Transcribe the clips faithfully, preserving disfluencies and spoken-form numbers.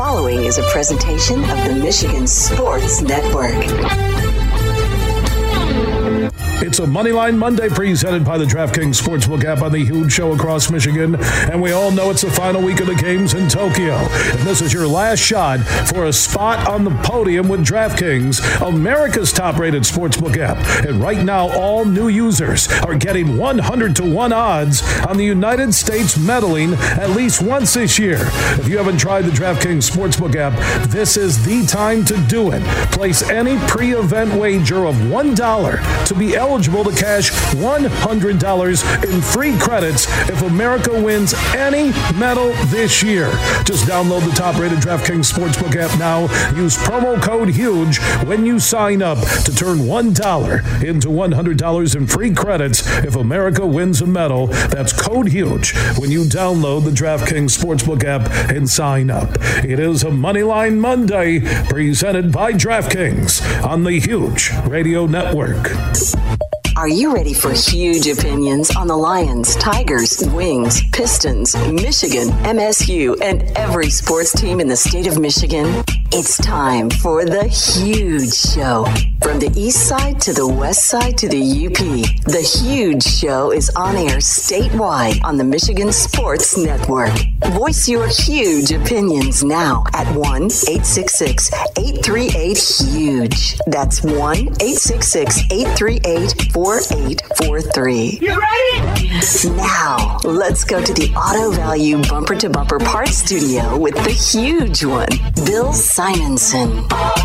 following is a presentation of the Michigan Sports Network. It's a Moneyline Monday presented by the DraftKings Sportsbook app on the Huge Show across Michigan. And we all know it's the final week of the games in Tokyo. And this is your last shot for a spot on the podium with DraftKings, America's top-rated sportsbook app. And right now, all new users are getting one hundred to one odds on the United States medaling at least once this year. If you haven't tried the DraftKings Sportsbook app, this is the time to do it. Place any pre-event wager of one dollar to be eligible eligible to cash one hundred dollars in free credits if America wins any medal this year. Just download the top-rated DraftKings Sportsbook app now. Use promo code HUGE when you sign up to turn one dollar into one hundred dollars in free credits if America wins a medal. That's code HUGE when you download the DraftKings Sportsbook app and sign up. It is a Moneyline Monday presented by DraftKings on the Huge Radio Network. Are you ready for huge opinions on the Lions, Tigers, Wings, Pistons, Michigan, M S U, and every sports team in the state of Michigan? It's time for the Huge Show. From the east side to the west side to the U P, the Huge Show is on air statewide on the Michigan Sports Network. Voice your huge opinions now at one eight six six, eight three eight, HUGE. That's one eight six six, eight three eight, four eight four three. You ready? Now, let's go to the Auto Value Bumper to Bumper Parts Studio with the huge one, Bill Simonson.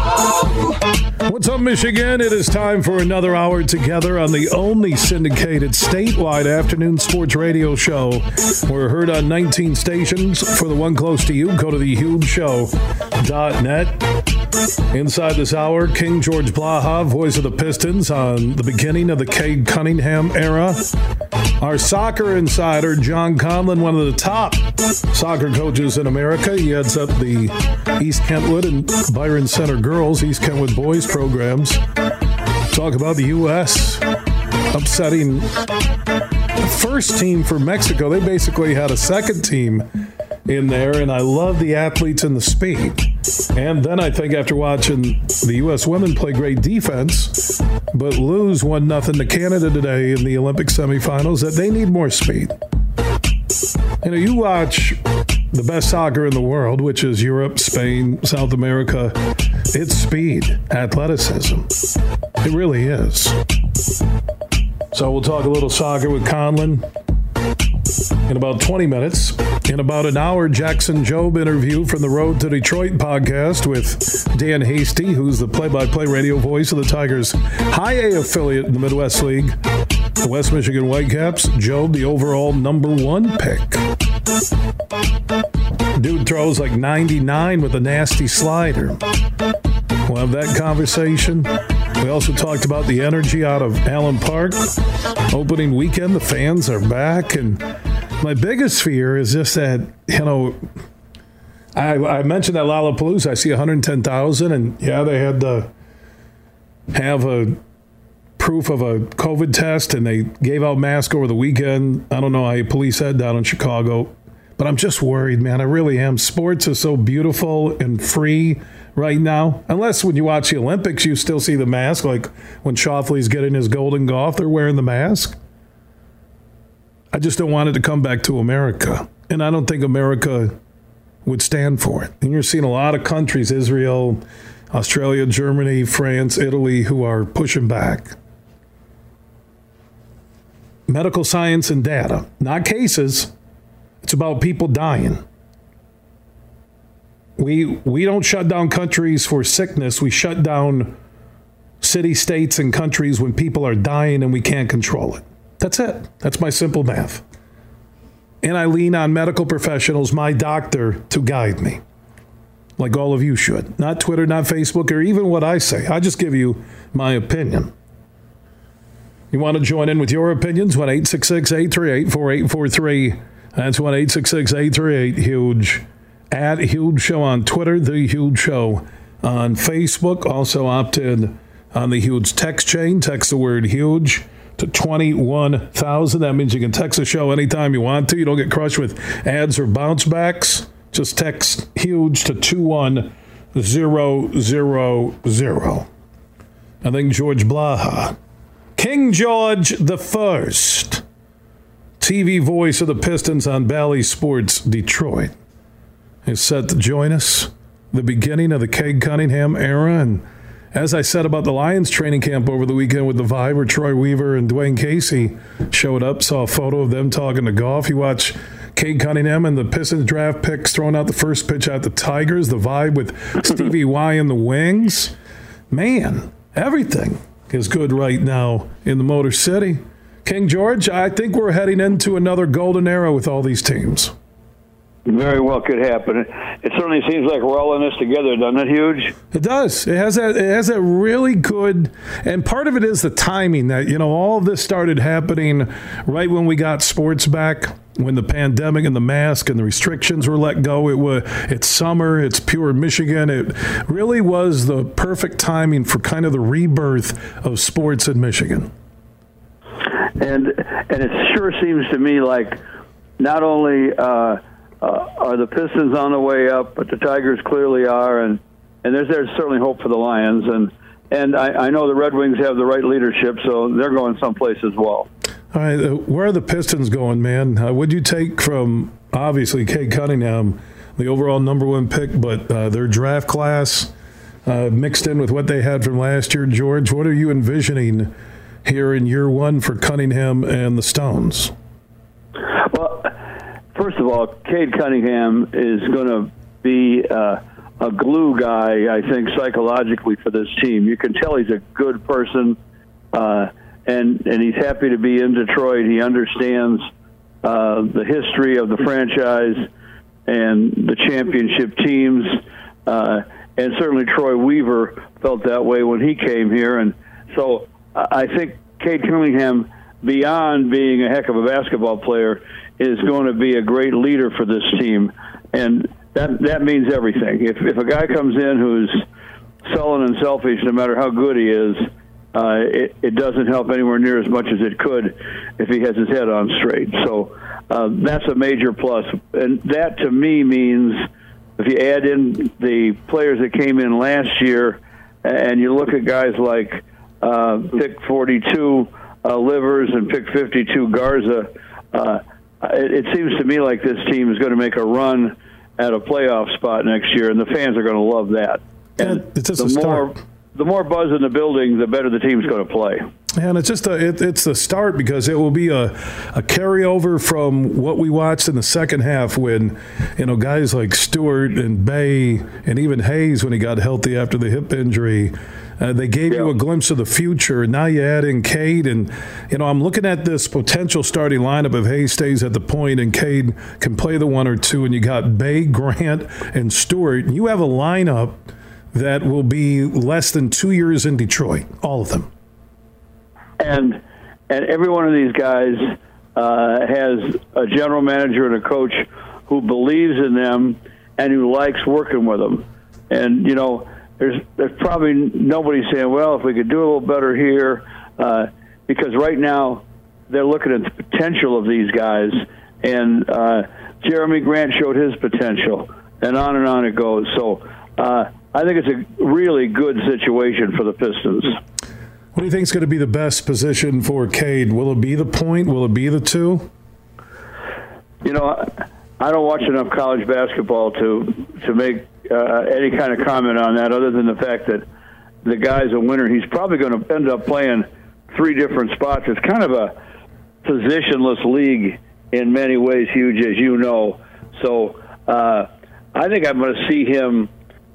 What's up, Michigan? It is time for another hour together on the only syndicated statewide afternoon sports radio show. We're heard on nineteen stations. For the one close to you, go to the huge show dot net. Inside this hour, King George Blaha, voice of the Pistons on the beginning of the Cade Cunningham era. Our soccer insider, John Conlon, one of the top soccer coaches in America. He heads up the East Kentwood and Byron Center girls, East Kentwood boys programs. Talk about the U S upsetting the first team for Mexico. They basically had a second team in there, and I love the athletes and the speed. And then I think after watching the U S women play great defense, but lose one nothing to Canada today in the Olympic semifinals, that they need more speed. You know, you watch the best soccer in the world, which is Europe, Spain, South America. It's speed, athleticism. It really is. So we'll talk a little soccer with Conlon in about twenty minutes. In about an hour, Jackson Jobe interview from the Road to Detroit podcast with Dan Hasty, who's the play-by-play radio voice of the Tigers' High A affiliate in the Midwest League, the West Michigan Whitecaps. Jobe, the overall number one pick. Dude throws like ninety-nine with a nasty slider. We'll have that conversation. We also talked about the energy out of Allen Park. Opening weekend, the fans are back, and my biggest fear is just that, you know, I, I mentioned that Lollapalooza, I see one hundred ten thousand, and yeah, they had to have a proof of a COVID test, and they gave out masks over the weekend. I don't know how police said down in Chicago, but I'm just worried, man. I really am. Sports is so beautiful and free right now. Unless when you watch the Olympics, you still see the mask, like when Shoffley's getting his golden golf, they're wearing the mask. I just don't want it to come back to America. And I don't think America would stand for it. And you're seeing a lot of countries, Israel, Australia, Germany, France, Italy, who are pushing back. Medical science and data, not cases. It's about people dying. We we don't shut down countries for sickness. We shut down city, states, and countries when people are dying and we can't control it. That's it. That's my simple math. And I lean on medical professionals, my doctor, to guide me, like all of you should. Not Twitter, not Facebook, or even what I say. I just give you my opinion. You want to join in with your opinions? one eight six six, eight three eight, four eight four three. That's one eight six six, eight three eight, HUGE. At Huge Show on Twitter, The Huge Show on Facebook. Also opted on the Huge text chain. Text the word HUGE to twenty-one thousand. That means you can text the show anytime you want to. You don't get crushed with ads or bounce backs. Just text HUGE to two one zero zero zero. I think George Blaha, King George the First, T V voice of the Pistons on Bally Sports Detroit, is set to join us. The beginning of the Cade Cunningham era. And as I said about the Lions training camp over the weekend with the Vibe, where Troy Weaver and Dwayne Casey showed up, saw a photo of them talking to golf. You watch Cade Cunningham and the Pistons draft picks throwing out the first pitch at the Tigers, the Vibe with Stevie Y in the wings. Man, everything is good right now in the Motor City. King George, I think we're heading into another golden era with all these teams. Very well could happen. It certainly seems like we're all in this together, doesn't it, Huge? It does. It has that. It has a really good, and part of it is the timing that, you know, all of this started happening right when we got sports back, when the pandemic and the mask and the restrictions were let go. It was. It's summer. It's pure Michigan. It really was the perfect timing for kind of the rebirth of sports in Michigan. And and it sure seems to me like not only Uh, Uh, are the Pistons on the way up, but the Tigers clearly are, and, and there's there's certainly hope for the Lions, and and I, I know the Red Wings have the right leadership, so they're going someplace as well. All right, uh, where are the Pistons going, man? Uh, what'd you take from, obviously, Cade Cunningham, the overall number one pick, but uh, their draft class uh, mixed in with what they had from last year, George? What are you envisioning here in year one for Cunningham and the Stones? Well, first of all, Cade Cunningham is going to be uh, a glue guy, I think, psychologically for this team. You can tell he's a good person, uh, and and he's happy to be in Detroit. He understands uh, the history of the franchise and the championship teams, uh, and certainly Troy Weaver felt that way when he came here. And so I think Cade Cunningham, beyond being a heck of a basketball player, is going to be a great leader for this team, and that that means everything. If if a guy comes in who's sullen and selfish, no matter how good he is, uh, it, it doesn't help anywhere near as much as it could if he has his head on straight. So uh, that's a major plus, and that to me means if you add in the players that came in last year, and you look at guys like uh, pick forty-two uh, Livers and pick fifty-two Garza. Uh, It, it seems to me like this team is going to make a run at a playoff spot next year, and the fans are going to love that. And yeah, it's just the more the more buzz in the building, the better the team's going to play. And it's just a, it, it's the start, because it will be a, a carryover from what we watched in the second half when, you know, guys like Stewart and Bay and even Hayes, when he got healthy after the hip injury, Uh, they gave yeah. you a glimpse of the future. Now you add in Cade, and, you know, I'm looking at this potential starting lineup if Hayes stays at the point and Cade can play the one or two, and you got Bay, Grant, and Stewart. You have a lineup that will be less than two years in Detroit, all of them. And and every one of these guys uh, has a general manager and a coach who believes in them and who likes working with them. And, you know, There's, there's probably nobody saying, well, if we could do a little better here, uh, because right now they're looking at the potential of these guys, and uh, Jeremy Grant showed his potential, and on and on it goes. So uh, I think it's a really good situation for the Pistons. What do you think is going to be the best position for Cade? Will it be the point? Will it be the two? You know, I don't watch enough college basketball to to make Uh, any kind of comment on that, other than the fact that the guy's a winner. He's probably going to end up playing three different spots. It's kind of a positionless league in many ways, Huge, as you know. So uh, I think I'm going to see him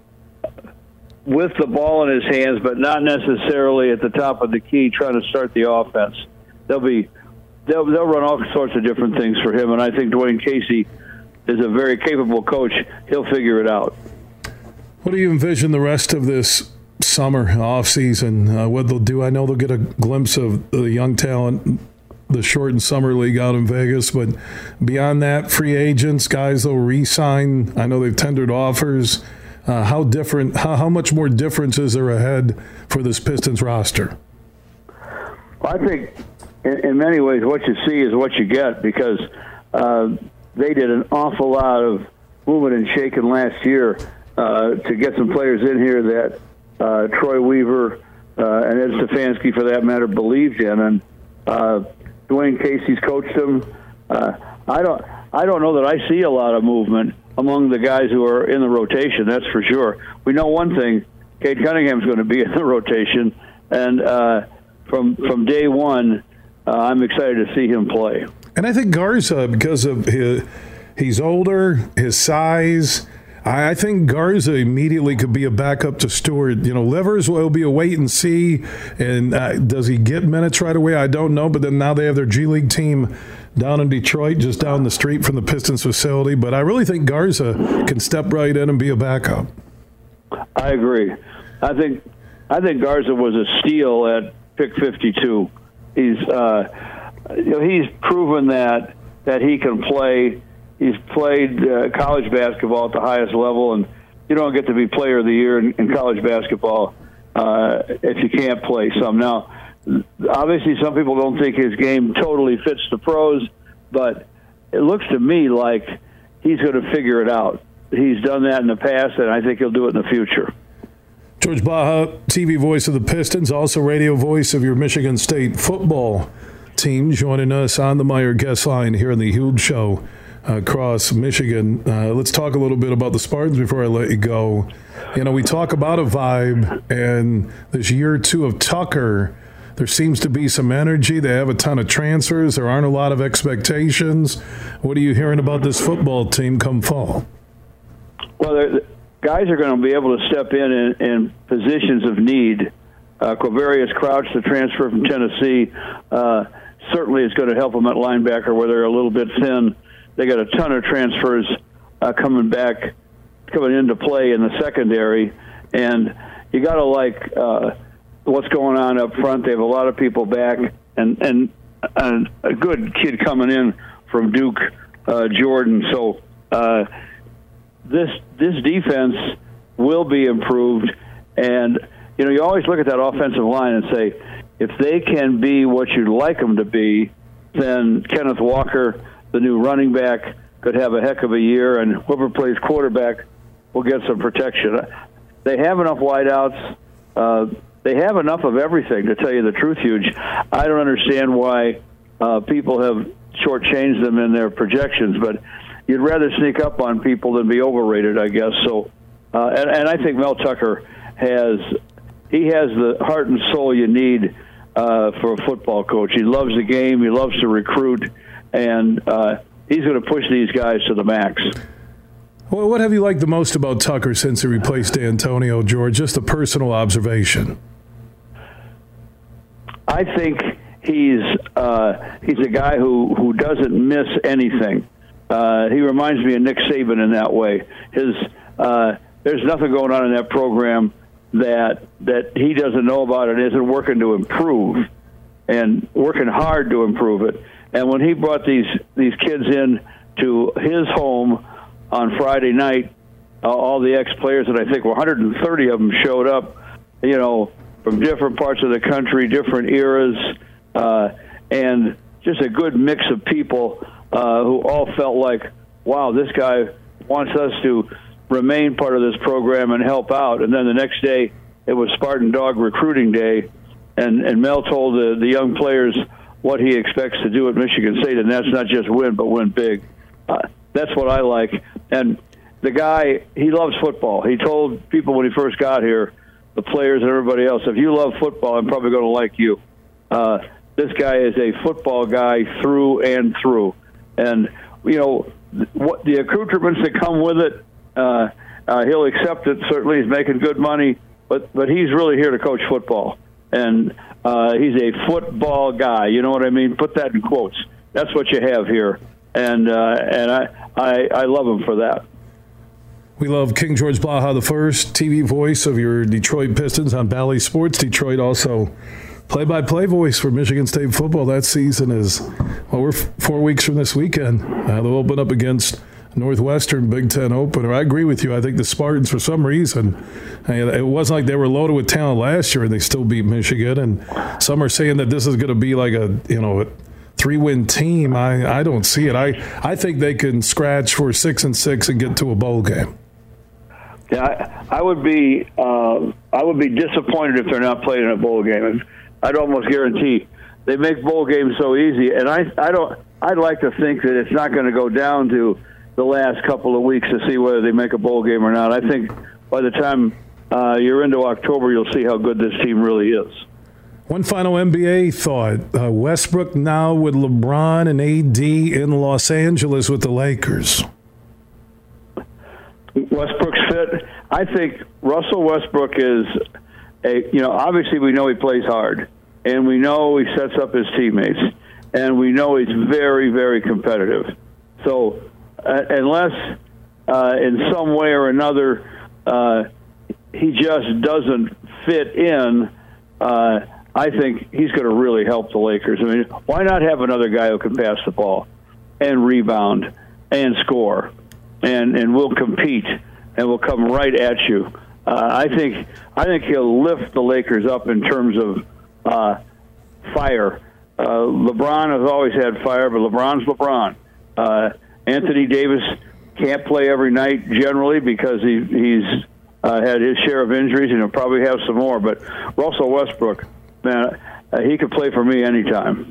with the ball in his hands, but not necessarily at the top of the key trying to start the offense. They'll be they'll they'll run all sorts of different things for him, and I think Dwayne Casey is a very capable coach. He'll figure it out. What do you envision the rest of this summer off season? Uh, what they'll do? I know they'll get a glimpse of the young talent, the shortened summer league out in Vegas, but beyond that, free agents, guys they'll re-sign. I know they've tendered offers. Uh, how different? How, how much more difference is there ahead for this Pistons roster? Well, I think in, in many ways what you see is what you get, because uh, they did an awful lot of moving and shaking last year uh, to get some players in here that uh, Troy Weaver uh, and Ed Stefanski, for that matter, believed in. And uh, Dwayne Casey's coached them. Uh, I don't. I don't know that I see a lot of movement among the guys who are in the rotation. That's for sure. We know one thing: Cade Cunningham's going to be in the rotation, and uh, from from day one, uh, I'm excited to see him play. And I think Garza, because of his, he's older, his size, I think Garza immediately could be a backup to Stewart. You know, Livers will be a wait and see. And uh, does he get minutes right away? I don't know. But then now they have their G League team down in Detroit, just down the street from the Pistons facility. But I really think Garza can step right in and be a backup. I agree. I think I think Garza was a steal at pick fifty-two. He's uh, you know, he's proven that that he can play. He's played uh, college basketball at the highest level, and you don't get to be player of the year in, in college basketball uh, if you can't play some. Now, obviously, some people don't think his game totally fits the pros, but it looks to me like he's going to figure it out. He's done that in the past, and I think he'll do it in the future. George Blaha, T V voice of the Pistons, also radio voice of your Michigan State football team, joining us on the Meijer guest line here on the Huge Show across Michigan. Uh, let's talk a little bit about the Spartans before I let you go. You know, we talk about a vibe, and this year or two of Tucker, there seems to be some energy. They have a ton of transfers. There aren't a lot of expectations. What are you hearing about this football team come fall? Well, guys are going to be able to step in in, in positions of need. Uh, Quavarius Crouch, the transfer from Tennessee, uh, certainly is going to help them at linebacker where they're a little bit thin. They got a ton of transfers uh, coming back, coming into play in the secondary, and you got to like uh, what's going on up front. They have a lot of people back, and and, and a good kid coming in from Duke, uh, Jordan. So uh, this this defense will be improved, and you know you always look at that offensive line and say, if they can be what you'd like them to be, then Kenneth Walker, the new running back, could have a heck of a year, and whoever plays quarterback will get some protection. They have enough wideouts. Uh, they have enough of everything, to tell you the truth, Huge. I don't understand why uh, people have shortchanged them in their projections, but you'd rather sneak up on people than be overrated, I guess. So, uh, and, and I think Mel Tucker has he has the heart and soul you need uh, for a football coach. He loves the game. He loves to recruit. And uh, he's going to push these guys to the max. Well, what have you liked the most about Tucker since he replaced D'Antonio, George? Just a personal observation. I think he's uh, he's a guy who, who doesn't miss anything. Uh, he reminds me of Nick Saban in that way. His uh, there's nothing going on in that program that that he doesn't know about and isn't working to improve, and working hard to improve it. And when he brought these these kids in to his home on Friday night, uh, all the ex-players, and I think one hundred thirty of them showed up, you know, from different parts of the country, different eras, uh, and just a good mix of people uh, who all felt like, wow, this guy wants us to remain part of this program and help out. And then the next day, it was Spartan Dog Recruiting Day, and, and Mel told the, the young players what he expects to do at Michigan State, and that's not just win, but win big. Uh, that's what I like. And the guy, he loves football. He told people when he first got here, the players and everybody else, if you love football, I'm probably going to like you. Uh, this guy is a football guy through and through. And, you know, what the accoutrements that come with it, uh, uh, he'll accept it. Certainly he's making good money, but, but he's really here to coach football. And uh, he's a football guy. You know what I mean? Put that in quotes. That's what you have here. And uh, and I, I I love him for that. We love King George Blaha, the first T V voice of your Detroit Pistons on Bally Sports Detroit. Also, play-by-play voice for Michigan State football. That season is, well, we're four weeks from this weekend. Uh, they'll open up against Northwestern Big Ten opener. I agree with you. I think the Spartans, for some reason, it wasn't like they were loaded with talent last year and they still beat Michigan. And some are saying that this is going to be like a, you know, three-win team, I, I don't see it. I, I think they can scratch for six and six and get to a bowl game. Yeah, I, I would be uh, I would be disappointed if they're not playing in a bowl game. I'd almost guarantee they make bowl games so easy, and I I don't. I'd like to think that it's not going to go down to the last couple of weeks to see whether they make a bowl game or not. I think by the time uh, you're into October, you'll see how good this team really is. One final N B A thought. Uh, Westbrook now with LeBron and A D in Los Angeles with the Lakers. Westbrook's fit. I think Russell Westbrook is a, you know, obviously we know he plays hard, and we know he sets up his teammates, and we know he's very, very competitive. So uh, unless uh, in some way or another uh, he just doesn't fit in, uh, I think he's going to really help the Lakers. I mean, why not have another guy who can pass the ball and rebound and score? And and we'll compete, and we'll come right at you. Uh, I think I think he'll lift the Lakers up in terms of uh, fire. Uh, LeBron has always had fire, but LeBron's LeBron. Uh, Anthony Davis can't play every night generally because he, he's uh, had his share of injuries, and he'll probably have some more. But Russell Westbrook, man, uh, he could play for me anytime.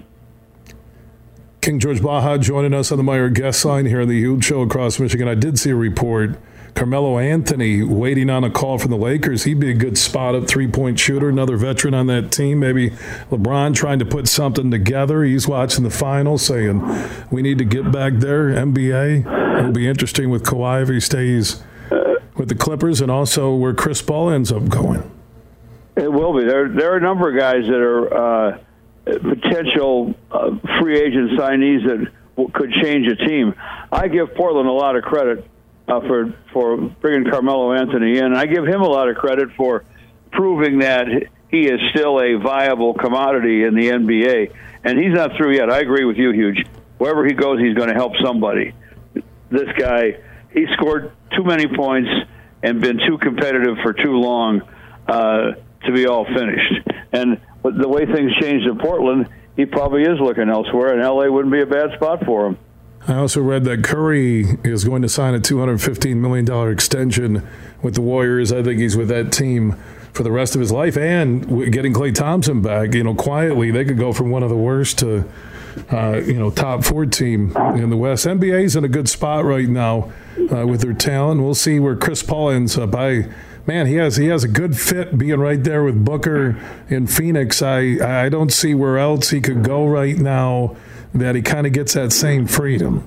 King George Blaha joining us on the Meyer guest line here on the Huge Show across Michigan. I did see a report. Carmelo Anthony waiting on a call from the Lakers. He'd be a good spot-up three-point shooter, another veteran on that team. Maybe LeBron trying to put something together. He's watching the finals saying, we need to get back there, N B A. It'll be interesting with Kawhi if he stays with the Clippers, and also where Chris Paul ends up going. It will be. There, there are a number of guys that are uh, potential uh, free agent signees that w- could change a team. I give Portland a lot of credit uh, for for bringing Carmelo Anthony in. I give him a lot of credit for proving that he is still a viable commodity in the N B A. And he's not through yet. I agree with you, Huge. Wherever he goes, he's going to help somebody. This guy, he scored too many points and been too competitive for too long uh, to be all finished. And the way things changed in Portland, he probably is looking elsewhere, and L A wouldn't be a bad spot for him. I also read that Curry is going to sign a two hundred fifteen million dollars extension with the Warriors. I think he's with that team for the rest of his life, and getting Klay Thompson back, you know, quietly, they could go from one of the worst to, uh, you know, top four team in the West. N B A's in a good spot right now uh, with their talent. We'll see where Chris Paul ends up. I Man, he has he has a good fit being right there with Booker in Phoenix. I, I don't see where else he could go right now that he kind of gets that same freedom.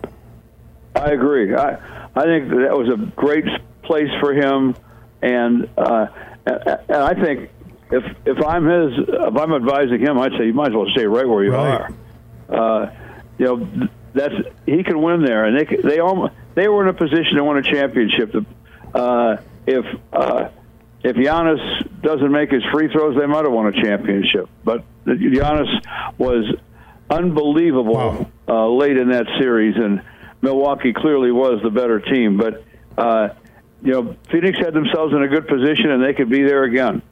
I agree. I I think that was a great place for him, and uh, and I think if if I'm his if I'm advising him, I'd say you might as well stay right where you right. are. Uh, you know, that's he can win there, and they they almost they were in a position to win a championship. Uh, If uh, if Giannis doesn't make his free throws, they might have won a championship. But Giannis was unbelievable wow. uh, late in that series, and Milwaukee clearly was the better team. But uh, you know, Phoenix had themselves in a good position, and they could be there again.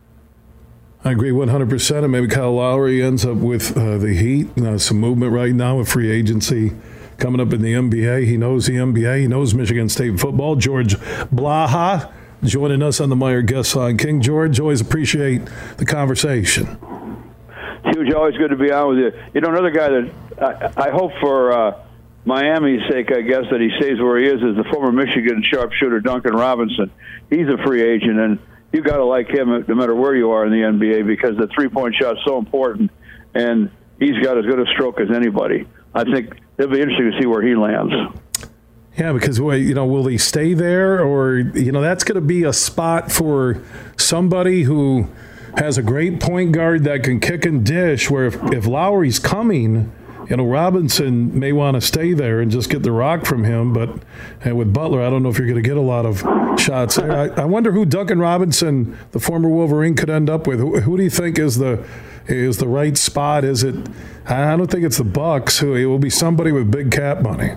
I agree one hundred percent. And maybe Kyle Lowry ends up with uh, the Heat. Uh, some movement right now with free agency coming up in the N B A. He knows the N B A. He knows Michigan State football. George Blaha joining us on the Meyer guest line. King George, always appreciate the conversation. Huge, always good to be on with you. You know, another guy that I, I hope for uh, Miami's sake, I guess, that he stays where he is, is the former Michigan sharpshooter Duncan Robinson. He's a free agent, and you got to like him no matter where you are in the N B A because the three-point shot is so important, and he's got as good a stroke as anybody. I think it'll be interesting to see where he lands. Yeah, because, you know, will he stay there? Or, you know, that's going to be a spot for somebody who has a great point guard that can kick and dish, where if, if Lowry's coming, you know, Robinson may want to stay there and just get the rock from him. But and with Butler, I don't know if you're going to get a lot of shots there. I, I wonder who Duncan Robinson, the former Wolverine, could end up with. Who, who do you think is the is the right spot? Is it? I don't think it's the Bucks. Who it will be somebody with big cap money.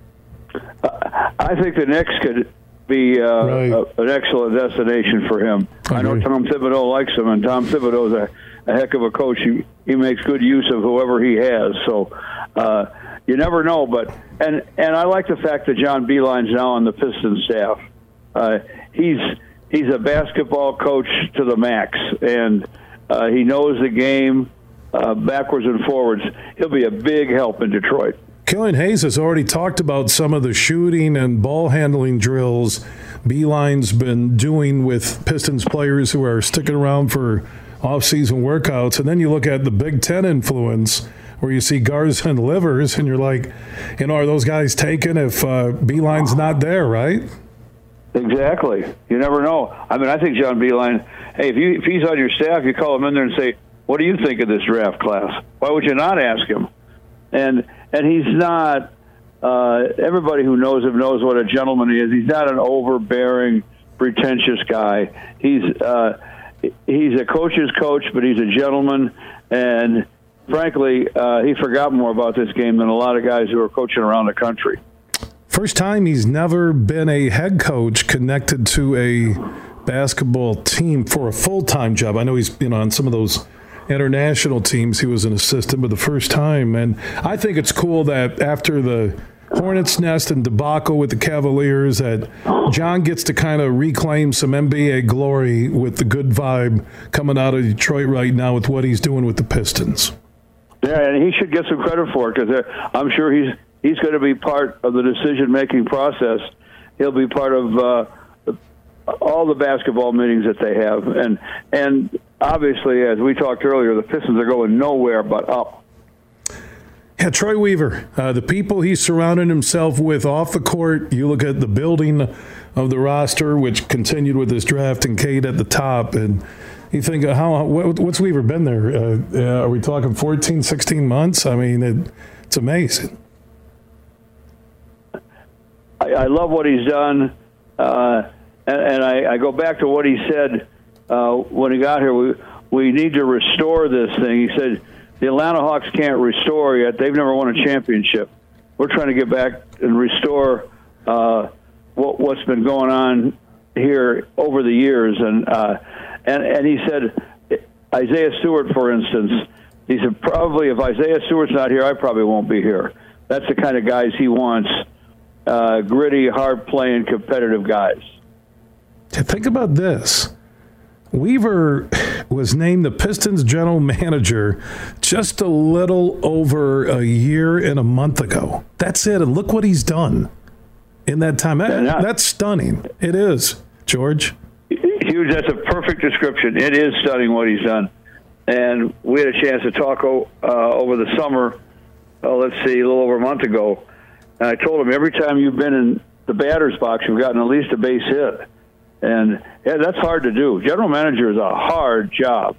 I think the Knicks could be uh, right. a, an excellent destination for him. I, I know Tom Thibodeau likes him, and Tom Thibodeau is a, a heck of a coach. He, he makes good use of whoever he has. So Uh, you never know, but and and I like the fact that John Beilein's now on the Pistons staff. Uh, he's he's a basketball coach to the max, and uh, he knows the game uh, backwards and forwards. He'll be a big help in Detroit. Killian Hayes has already talked about some of the shooting and ball handling drills Beilein's been doing with Pistons players who are sticking around for off-season workouts. And then you look at the Big Ten influence where you see Garza and Livers, and you're like, you know, are those guys taken if uh, Beilein's not there, right? Exactly. You never know. I mean, I think John Beilein, hey, if, you, if he's on your staff, you call him in there and say, what do you think of this draft class? Why would you not ask him? And and he's not, uh, everybody who knows him knows what a gentleman he is. He's not an overbearing, pretentious guy. He's uh, he's a coach's coach, but he's a gentleman. And frankly, uh, he forgot more about this game than a lot of guys who are coaching around the country. First time he's never been a head coach connected to a basketball team for a full-time job. I know he's been on some of those international teams. He was an assistant, but the first time. And I think it's cool that after the Hornets' nest and debacle with the Cavaliers, that John gets to kind of reclaim some N B A glory with the good vibe coming out of Detroit right now with what he's doing with the Pistons. Yeah, and he should get some credit for it, because I'm sure he's he's going to be part of the decision-making process. He'll be part of uh, all the basketball meetings that they have. And and obviously, as we talked earlier, the Pistons are going nowhere but up. Yeah, Troy Weaver, uh, the people he's surrounded himself with off the court. You look at the building of the roster, which continued with this draft, and Cade at the top, and you think, how what, what's Weaver been there? Uh, uh, are we talking fourteen, sixteen months? I mean, it, it's amazing. I, I love what he's done, uh, and, and I, I go back to what he said uh, when he got here. We we need to restore this thing. He said, the Atlanta Hawks can't restore yet. They've never won a championship. We're trying to get back and restore uh, what, what's been going on here over the years. And, uh, and and he said, Isaiah Stewart, for instance, he said, probably if Isaiah Stewart's not here, I probably won't be here. That's the kind of guys he wants, uh, gritty, hard-playing, competitive guys. Think about this. Weaver was named the Pistons general manager just a little over a year and a month ago. That's it. And look what he's done in that time. That, yeah, that's stunning. It is, George. Huge. That's a perfect description. It is stunning what he's done. And we had a chance to talk uh, over the summer, uh, let's see, a little over a month ago. And I told him, every time you've been in the batter's box, you've gotten at least a base hit. And yeah, that's hard to do. General manager is a hard job,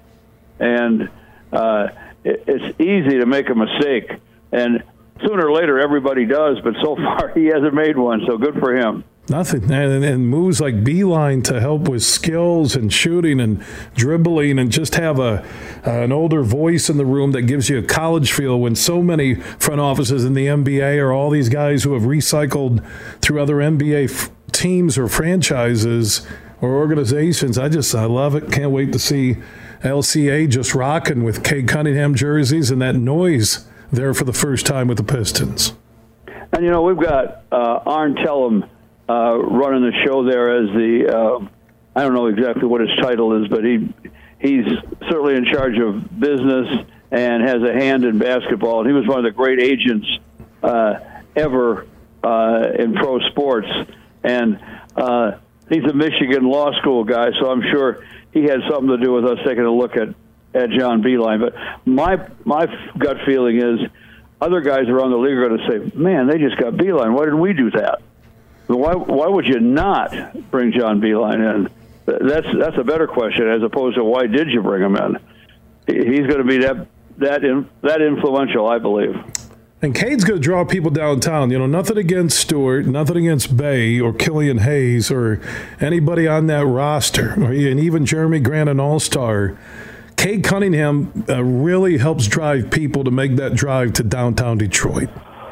and uh, it, it's easy to make a mistake. And sooner or later, everybody does. But so far, he hasn't made one. So good for him. Nothing. And, and moves like Beilein to help with skills and shooting and dribbling, and just have a uh, an older voice in the room that gives you a college feel, when so many front offices in the N B A are all these guys who have recycled through other N B A f- teams or franchises or organizations. I just, I love it. Can't wait to see L C A just rocking with Cade Cunningham jerseys and that noise there for the first time with the Pistons. And, you know, we've got uh, Arn Tellem uh, running the show there as the, uh, I don't know exactly what his title is, but he he's certainly in charge of business and has a hand in basketball. And he was one of the great agents uh, ever uh, in pro sports. And uh, he's a Michigan law school guy, so I'm sure he had something to do with us taking a look at, at John Beilein. But my my gut feeling is other guys around the league are going to say, man, they just got Beilein. Why didn't we do that? Why why would you not bring John Beilein in? That's that's a better question, as opposed to why did you bring him in? He's going to be that that in, that influential, I believe. And Cade's going to draw people downtown. You know, nothing against Stewart, nothing against Bay or Killian Hayes or anybody on that roster, or, and even Jeremy Grant, an all-star. Cade Cunningham uh, really helps drive people to make that drive to downtown Detroit.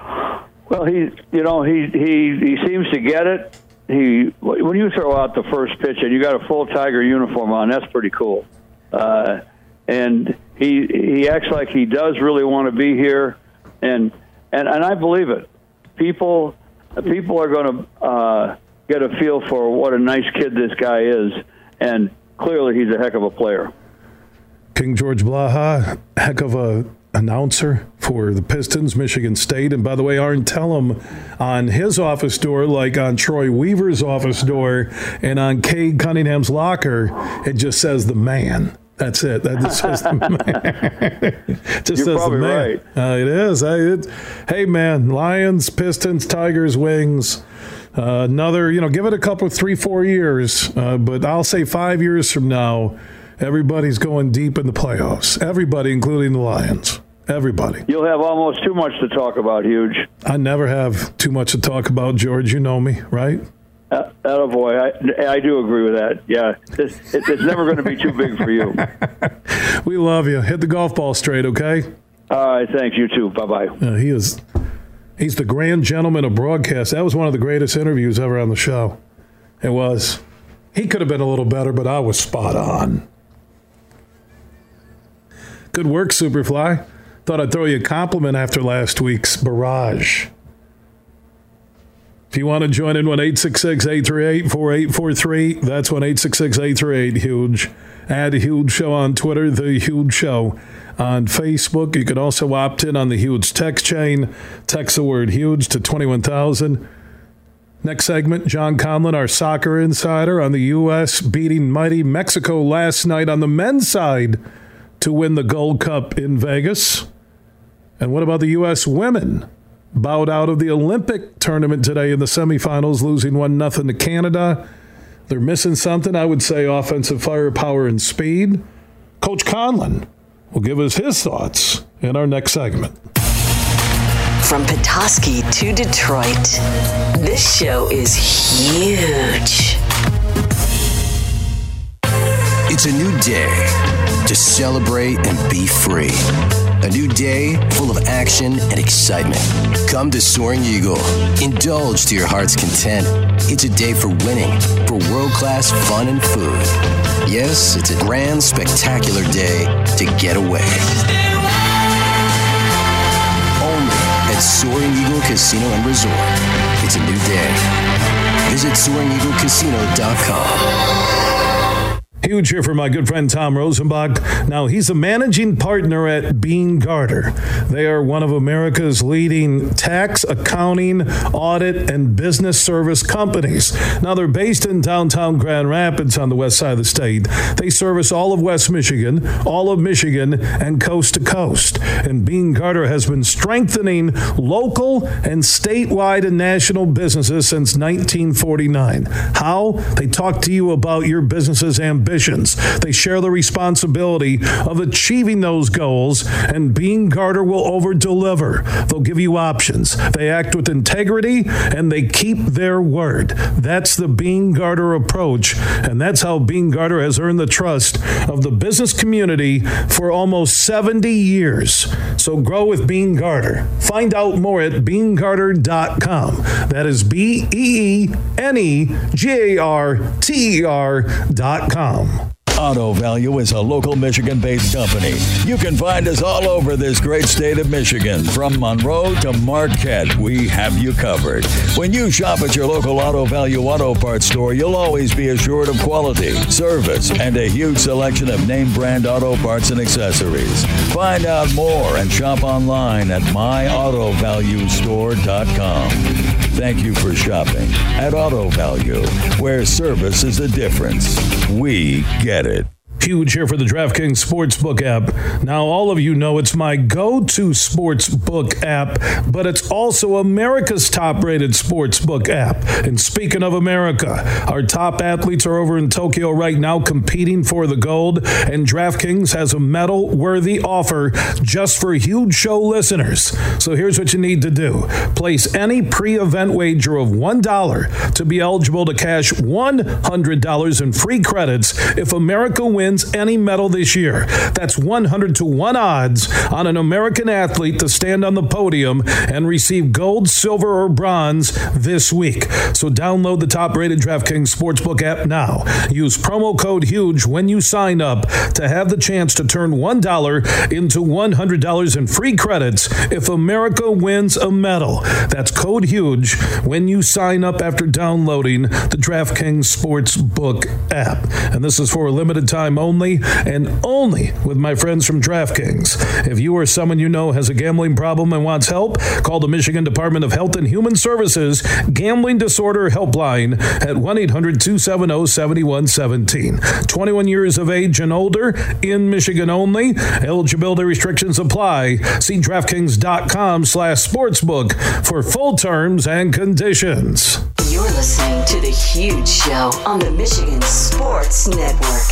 Well, he, you know, he he he seems to get it. He when you throw out the first pitch and you got a full Tiger uniform on, that's pretty cool. Uh, and he he acts like he does really want to be here. And and, and I believe it. People, people are going to uh, get a feel for what a nice kid this guy is, and clearly he's a heck of a player. King George Blaha, heck of a announcer for the Pistons, Michigan State. And by the way, Arn, tell him on his office door, like on Troy Weaver's office door and on Cade Cunningham's locker, it just says the man. That's it. That just says the man. It just You're says the man. Right. Uh, it is. I, it, hey, man, Lions, Pistons, Tigers, Wings. Uh, another, you know, give it a couple, three, four years. Uh, but I'll say five years from now, everybody's going deep in the playoffs. Everybody, including the Lions. Everybody. You'll have almost too much to talk about, Huge. I never have too much to talk about, George. You know me, right? Uh, oh boy, I, I do agree with that. Yeah, it's, it's never going to be too big for you. We love you. Hit the golf ball straight, okay? All right, thanks. You too. Bye-bye. Uh, he is, he's the grand gentleman of broadcast. That was one of the greatest interviews ever on the show. It was. He could have been a little better, but I was spot on. Good work, Superfly. Thought I'd throw you a compliment after last week's barrage. If you want to join in, one eight six six, eight three eight, four eight four three. That's one eight six six, eight three eight, HUGE. Add Huge Show on Twitter, The Huge Show on Facebook. You can also opt in on the Huge text chain. Text the word HUGE to twenty-one thousand. Next segment, John Conlon, our soccer insider, on the U S beating mighty Mexico last night on the men's side to win the Gold Cup in Vegas. And what about the U S women? Bowed out of the Olympic tournament today in the semifinals, losing one nothing to Canada. They're missing something, I would say, offensive firepower and speed. Coach Conlon will give us his thoughts in our next segment. From Petoskey to Detroit, this show is huge. It's a new day to celebrate and be free. A new day full of action and excitement. Come to Soaring Eagle. Indulge to your heart's content. It's a day for winning, for world-class fun and food. Yes, it's a grand, spectacular day to get away. Only at Soaring Eagle Casino and Resort. It's a new day. Visit soaring eagle casino dot com. Huge here for my good friend Tom Rosenbach. Now, he's a managing partner at Bean Garter. They are one of America's leading tax, accounting, audit, and business service companies. Now, they're based in downtown Grand Rapids on the west side of the state. They service all of West Michigan, all of Michigan, and coast to coast. And Bean Garter has been strengthening local and statewide and national businesses since nineteen forty-nine. How? They talk to you about your business's ambitions. They share the responsibility of achieving those goals, and Bean Garter will over-deliver. They'll give you options. They act with integrity, and they keep their word. That's the Bean Garter approach, and that's how Bean Garter has earned the trust of the business community for almost seventy years. So grow with Bean Garter. Find out more at bean garter dot com. That is B E E N E G A R T E R dot com. Auto Value is a local Michigan-based company. You can find us all over this great state of Michigan. From Monroe to Marquette, we have you covered. When you shop at your local Auto Value auto parts store, you'll always be assured of quality, service, and a huge selection of name brand auto parts and accessories. Find out more and shop online at my auto value store dot com. Thank you for shopping at Auto Value, where service is the difference. We get it. Huge here for the DraftKings Sportsbook app. Now, all of you know it's my go-to sportsbook app, but it's also America's top-rated sportsbook app. And speaking of America, our top athletes are over in Tokyo right now competing for the gold, and DraftKings has a medal-worthy offer just for Huge Show listeners. So here's what you need to do. Place any pre-event wager of one dollar to be eligible to cash one hundred dollars in free credits if America wins wins any medal this year. That's one hundred to one odds on an American athlete to stand on the podium and receive gold, silver, or bronze this week. So download the top-rated DraftKings Sportsbook app now. Use promo code HUGE when you sign up to have the chance to turn one dollar into one hundred dollars in free credits if America wins a medal. That's code HUGE when you sign up after downloading the DraftKings Sportsbook app. And this is for a limited time only, and only with my friends from DraftKings. If you or someone you know has a gambling problem and wants help, call the Michigan Department of Health and Human Services Gambling Disorder Helpline at one eight hundred two seven zero seven one one seven. twenty-one years of age and older in Michigan only. Eligibility restrictions apply. See DraftKings.com slash sportsbook for full terms and conditions. You're listening to The Huge Show on the Michigan Sports Network.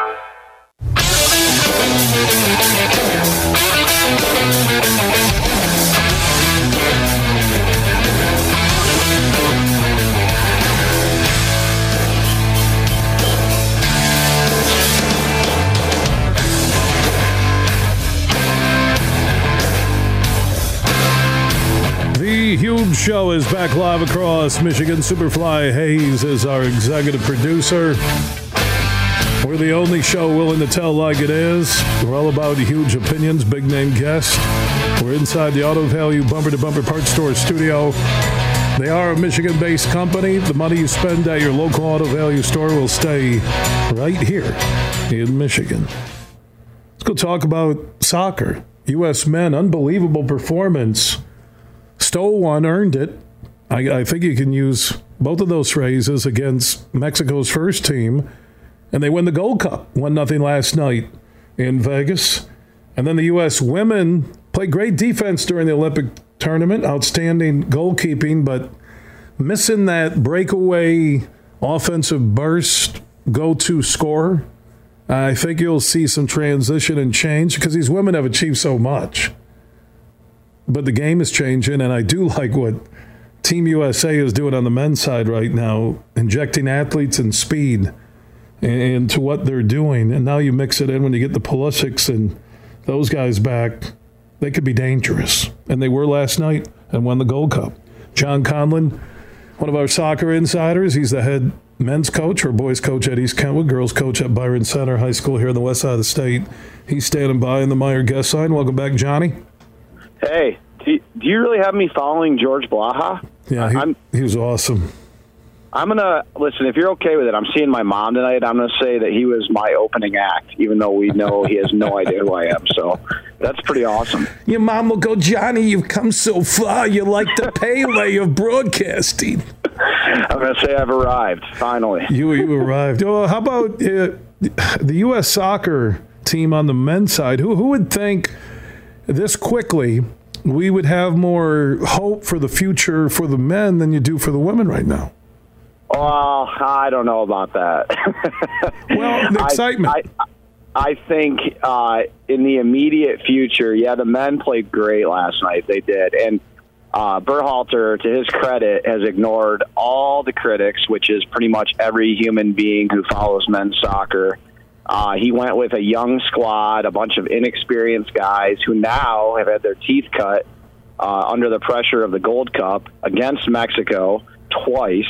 The Huge Show is back live across Michigan. Superfly Hayes is our executive producer. We're the only show willing to tell like it is. We're all about huge opinions, big name guests. We're inside the Auto Value Bumper to Bumper Parts Store studio. They are a Michigan-based company. The money you spend at your local Auto Value store will stay right here in Michigan. Let's go talk about soccer. U S men, unbelievable performance. Stole one, earned it. I, I think you can use both of those phrases against Mexico's first team. And they win the Gold Cup, one nothing last night in Vegas. And then the U S women played great defense during the Olympic tournament, outstanding goalkeeping, but missing that breakaway offensive burst go-to scorer. I think you'll see some transition and change because these women have achieved so much. But the game is changing, and I do like what Team U S A is doing on the men's side right now, injecting athletes and speed into what they're doing. And now you mix it in when you get the Pulisics and those guys back, they could be dangerous. And they were last night and won the Gold Cup. John Conlon, one of our soccer insiders, he's the head men's coach or boys coach at East Kentwood, girls coach at Byron Center High School here in the west side of the state. He's standing by in the Meyer guest line. Welcome back, Johnny. Hey, do you really have me following George Blaha? Yeah, he, I'm, he was awesome. I'm going to, listen, if you're okay with it, I'm seeing my mom tonight. I'm going to say that he was my opening act, even though we know he has no idea who I am. So that's pretty awesome. Your mom will go, Johnny, you've come so far. You're like the Pele of broadcasting. I'm going to say I've arrived, finally. You, you arrived. Well, how about uh, the U S soccer team on the men's side? Who, who would think this quickly we would have more hope for the future for the men than you do for the women right now? Well, I don't know about that. Well, the excitement. I, I, I think uh, in the immediate future, yeah, the men played great last night. They did. And uh, Berhalter, to his credit, has ignored all the critics, which is pretty much every human being who follows men's soccer. Uh, he went with a young squad, a bunch of inexperienced guys who now have had their teeth cut uh, under the pressure of the Gold Cup against Mexico twice,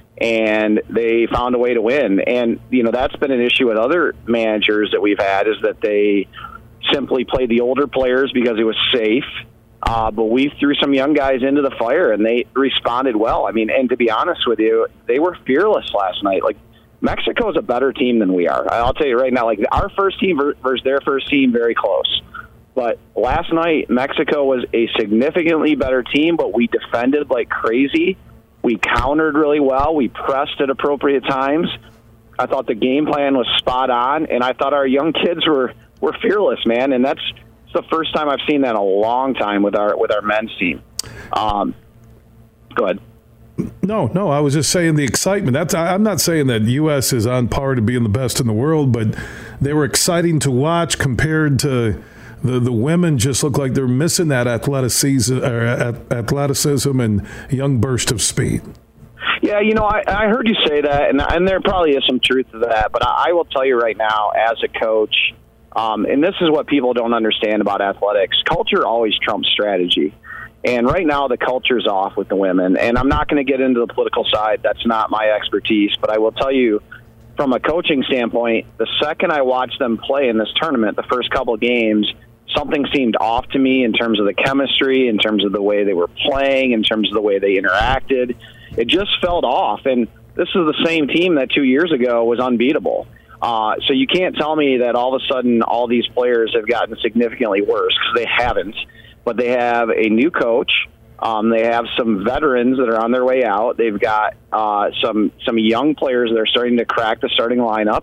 and they found a way to win. And, you know, that's been an issue with other managers that we've had, is that they simply played the older players because it was safe. Uh, but we threw some young guys into the fire, and they responded well. I mean, and to be honest with you, they were fearless last night. Like, Mexico is a better team than we are. I'll tell you right now, like our first team versus their first team, very close. But last night, Mexico was a significantly better team, but we defended like crazy. We countered really well. We pressed at appropriate times. I thought the game plan was spot on, and I thought our young kids were, were fearless, man. And that's the first time I've seen that in a long time with our with our men's team. Um, go ahead. No, no, I was just saying the excitement. That's I'm not saying that U S is on par to being the best in the world, but they were exciting to watch compared to the the women. Just look like they're missing that athleticism, or athleticism and young burst of speed. Yeah, you know, I, I heard you say that, and, and there probably is some truth to that. But I, I will tell you right now, as a coach, um, and this is what people don't understand about athletics, culture always trumps strategy. And right now, the culture's off with the women. And I'm not going to get into the political side. That's not my expertise. But I will tell you, from a coaching standpoint, the second I watched them play in this tournament, the first couple of games, something seemed off to me in terms of the chemistry, in terms of the way they were playing, in terms of the way they interacted. It just felt off. And this is the same team that two years ago was unbeatable. Uh, so you can't tell me that all of a sudden all these players have gotten significantly worse, because they haven't. But they have a new coach. Um, they have some veterans that are on their way out. They've got uh, some some young players that are starting to crack the starting lineup.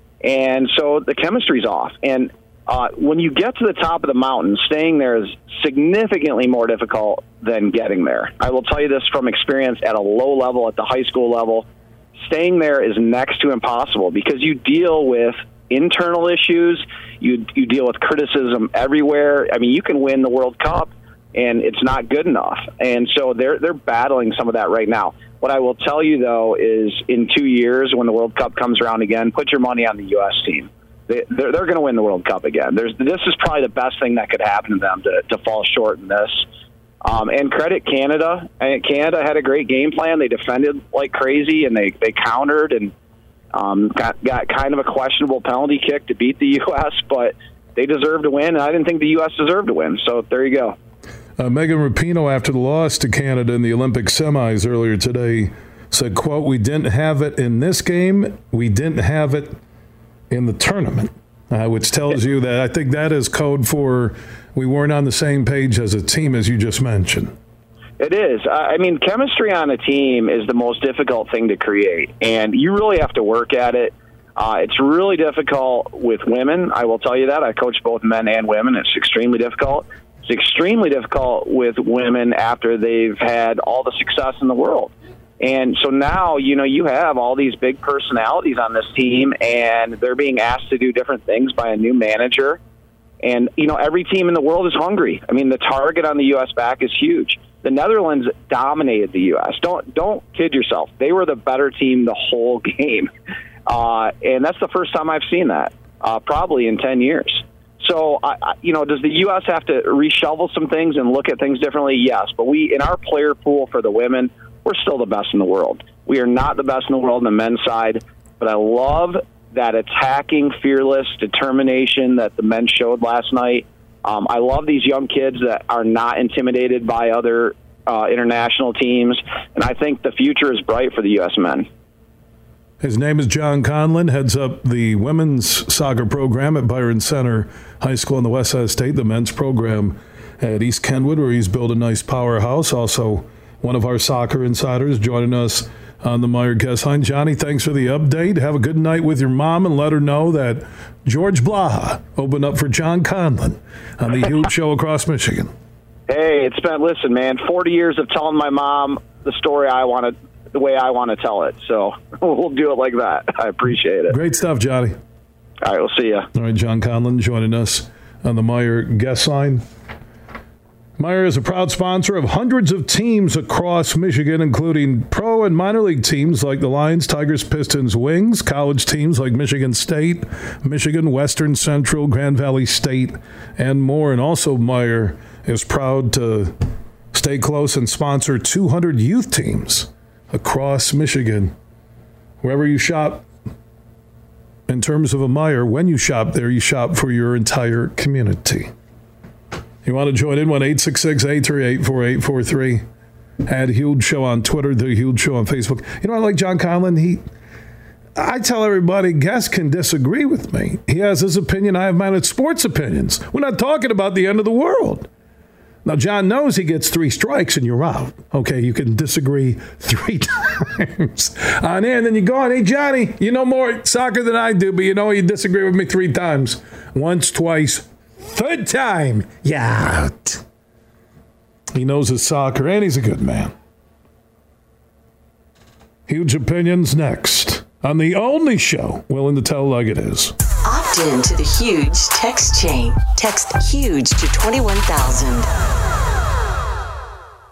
And so the chemistry's off. And uh, when you get to the top of the mountain, staying there is significantly more difficult than getting there. I will tell you this from experience at a low level, at the high school level. Staying there is next to impossible, because you deal with internal issues. You you deal with criticism everywhere. I mean, you can win the World Cup, and it's not good enough. And so they're they're battling some of that right now. What I will tell you, though, is in two years, when the World Cup comes around again, put your money on the U S team. They, they're they're going to win the World Cup again. There's this is probably the best thing that could happen to them to, to fall short in this. Um, and credit Canada. And Canada had a great game plan. They defended like crazy, and they, they countered and Um, got got kind of a questionable penalty kick to beat the U S, but they deserved to win, and I didn't think the U S deserved to win. So there you go. Uh, Megan Rapinoe, after the loss to Canada in the Olympic semis earlier today, said, quote, "We didn't have it in this game. We didn't have it in the tournament," uh, which tells you that I think that is code for we weren't on the same page as a team, as you just mentioned. It is. I mean, chemistry on a team is the most difficult thing to create, and you really have to work at it. Uh, it's really difficult with women. I will tell you that. I coach both men and women. It's extremely difficult. It's extremely difficult with women after they've had all the success in the world. And so now, you know, you have all these big personalities on this team, and they're being asked to do different things by a new manager. And, you know, every team in the world is hungry. I mean, the target on the U S back is huge. The Netherlands dominated the U S. Don't don't kid yourself. They were the better team the whole game. Uh, and that's the first time I've seen that, uh, probably in ten years. So, I, I, you know, does the U S have to reshovel some things and look at things differently? Yes. But we, in our player pool for the women, we're still the best in the world. We are not the best in the world on the men's side. But I love that attacking, fearless determination that the men showed last night. Um, I love these young kids that are not intimidated by other uh, international teams, and I think the future is bright for the U S men. His name is John Conlon, heads up the women's soccer program at Byron Center High School in the west side of state, the men's program at East Kenwood, where he's built a nice powerhouse. Also, one of our soccer insiders joining us on the Meijer guest line. Johnny, thanks for the update. Have a good night with your mom, and let her know that George Blaha opened up for John Conlon on the huge show across Michigan. Hey, it's been, listen, man, forty years of telling my mom the story I want to, the way I want to tell it. So we'll do it like that. I appreciate it. Great stuff, Johnny. All right, we'll see you. All right, John Conlon joining us on the Meijer guest line. Meijer is a proud sponsor of hundreds of teams across Michigan, including pro and minor league teams like the Lions, Tigers, Pistons, Wings, college teams like Michigan State, Michigan, Western Central, Grand Valley State, and more. And also, Meijer is proud to stay close and sponsor two hundred youth teams across Michigan. Wherever you shop, in terms of a Meijer, when you shop there, you shop for your entire community. You want to join in? one eight six six, eight three eight, four eight four three. Add Huge Show on Twitter, The Huge Show on Facebook. You know, I like John Conlon. He, I tell everybody, guests can disagree with me. He has his opinion. I have mine. It's sports opinions. We're not talking about the end of the world. Now, John knows he gets three strikes and you're out. Okay, you can disagree three times on air, and then you go on, hey, Johnny, you know more soccer than I do, but you know you disagree with me three times. Once, twice, third time, you're out. He knows his soccer, and he's a good man. Huge Opinions next on the only show willing to tell like it is. Opt in to the Huge text chain. Text HUGE to twenty-one thousand.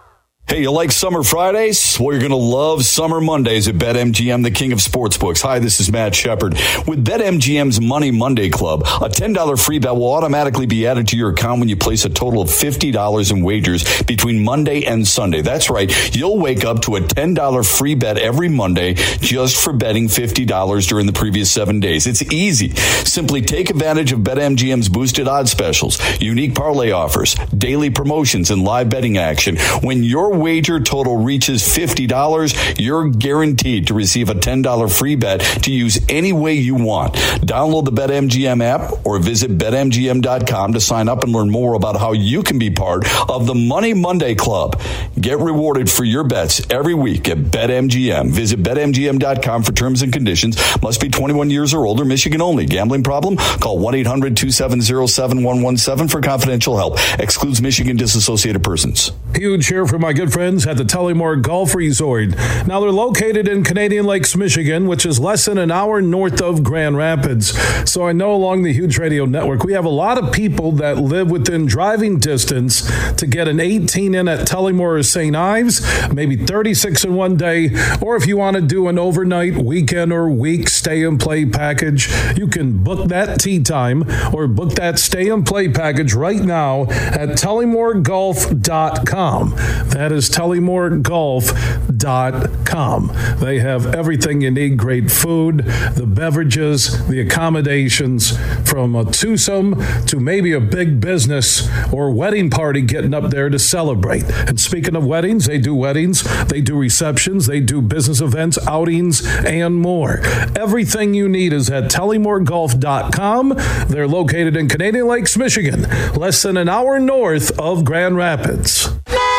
Hey, you like Summer Fridays? Well, you're going to love Summer Mondays at BetMGM, the king of sportsbooks. Hi, this is Matt Shepard. With BetMGM's Money Monday Club, a ten dollars free bet will automatically be added to your account when you place a total of fifty dollars in wagers between Monday and Sunday. That's right. You'll wake up to a ten dollars free bet every Monday just for betting fifty dollars during the previous seven days. It's easy. Simply take advantage of BetMGM's boosted odds specials, unique parlay offers, daily promotions, and live betting action. When your wager total reaches fifty dollars, you're guaranteed to receive a ten dollars free bet to use any way you want. Download the BetMGM app or visit Bet M G M dot com to sign up and learn more about how you can be part of the Money Monday Club. Get rewarded for your bets every week at BetMGM. Visit Bet M G M dot com for terms and conditions. Must be twenty-one years or older, Michigan only. Gambling problem? Call one eight hundred two seven zero seven one one seven for confidential help. Excludes Michigan disassociated persons. Huge here for my good friends at the Tullymore Golf Resort. Now, they're located in Canadian Lakes, Michigan, which is less than an hour north of Grand Rapids. So I know along the Huge Radio Network, we have a lot of people that live within driving distance to get an eighteen in at Tullymore or Saint Ives, maybe thirty-six in one day, or if you want to do an overnight, weekend, or week stay and play package, you can book that tee time or book that stay and play package right now at tullymore golf dot com. That is tullymore golf dot com. They have everything you need, great food, the beverages, the accommodations, from a twosome to maybe a big business or wedding party getting up there to celebrate. And speaking of weddings, they do weddings, they do receptions, they do business events, outings, and more. Everything you need is at tullymore golf dot com. They're located in Canadian Lakes, Michigan, less than an hour north of Grand Rapids.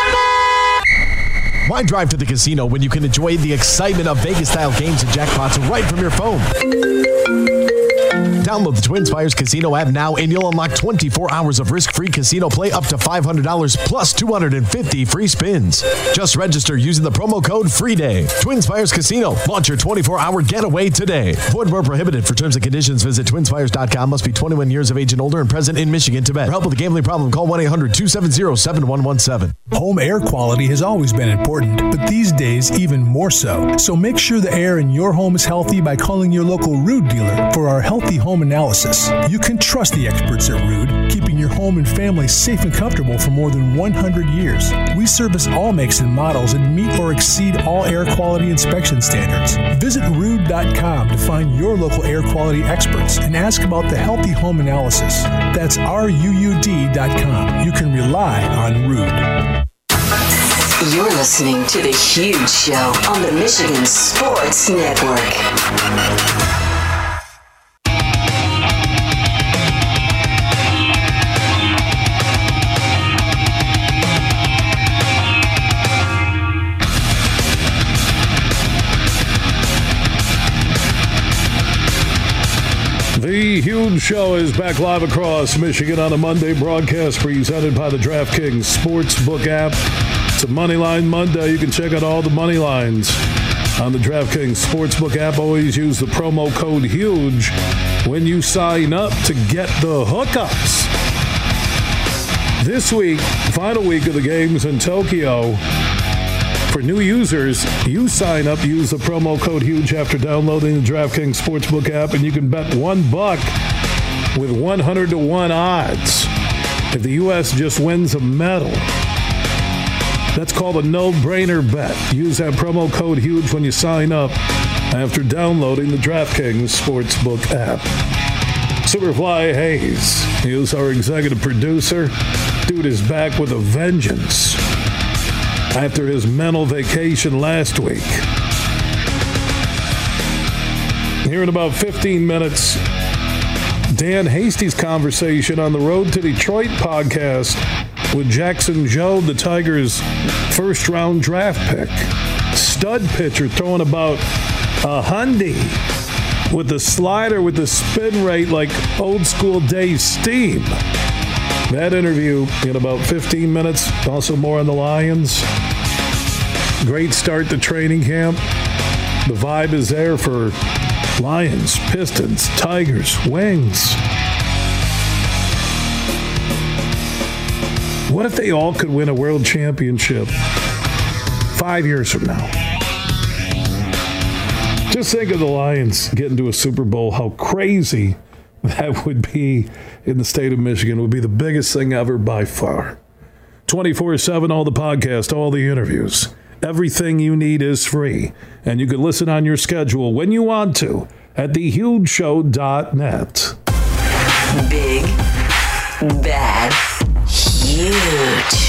Why drive to the casino when you can enjoy the excitement of Vegas-style games and jackpots right from your phone? Download the TwinSpires Casino app now and you'll unlock twenty-four hours of risk-free casino play up to five hundred dollars plus two hundred fifty free spins. Just register using the promo code FREEDAY. TwinSpires Casino. Launch your twenty-four hour getaway today. Void where prohibited. For terms and conditions, visit twin spires dot com. Must be twenty-one years of age and older and present in Michigan to bet. For help with a gambling problem, call one eight hundred two seven zero seven one one seven. Home air quality has always been important, but these days even more so. So make sure the air in your home is healthy by calling your local Ruud dealer for our Healthy Home Analysis. You can trust the experts at Ruud, keeping your home and family safe and comfortable for more than one hundred years. We service all makes and models and meet or exceed all air quality inspection standards. Visit ruud dot com to find your local air quality experts and ask about the Healthy Home Analysis. That's R U U D dot com. You can rely on Ruud. You're listening to The Huge Show on the Michigan Sports Network. The Huge Show is back live across Michigan on a Monday broadcast presented by the DraftKings Sportsbook app. It's a Moneyline Monday. You can check out all the money lines on the DraftKings Sportsbook app. Always use the promo code HUGE when you sign up to get the hookups. This week, final week of the games in Tokyo. For new users, you sign up, use the promo code HUGE after downloading the DraftKings Sportsbook app, and you can bet one buck with one hundred to one odds if the U S just wins a medal. That's called a no-brainer bet. Use that promo code HUGE when you sign up after downloading the DraftKings Sportsbook app. Superfly Hayes, he is our executive producer. Dude is back with a vengeance after his mental vacation last week. Here in about fifteen minutes, Dan Hasty's conversation on the Road to Detroit podcast with Jackson Jobe, the Tigers' first-round draft pick. Stud pitcher throwing about a hundy with the slider with the spin rate like old-school Dave Steam. That interview in about fifteen minutes. Also more on the Lions. Great start to training camp. The vibe is there for Lions, Pistons, Tigers, Wings. What if they all could win a world championship five years from now. Just think of the Lions getting to a Super Bowl, how crazy that would be in the state of Michigan. It would be the biggest thing ever by far. twenty-four seven, all the podcasts, all the interviews. Everything you need is free. And you can listen on your schedule when you want to at the huge show dot net. Big, bad, huge.